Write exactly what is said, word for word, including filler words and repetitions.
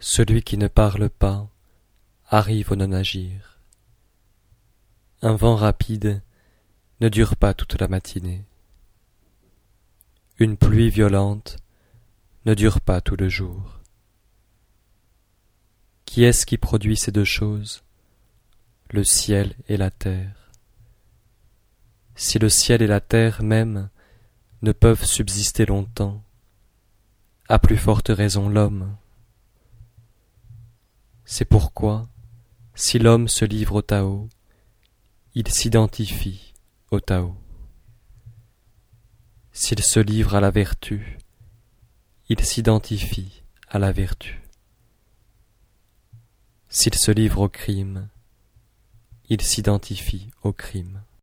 Celui qui ne parle pas arrive au non-agir. Un vent rapide ne dure pas toute la matinée. Une pluie violente ne dure pas tout le jour. Qui est-ce qui produit ces deux choses? Le ciel et la terre. Si le ciel et la terre même ne peuvent subsister longtemps, à plus forte raison l'homme. C'est pourquoi, si l'homme se livre au Tao, il s'identifie au Tao. S'il se livre à la vertu, il s'identifie à la vertu. S'il se livre au crime, il s'identifie au crime.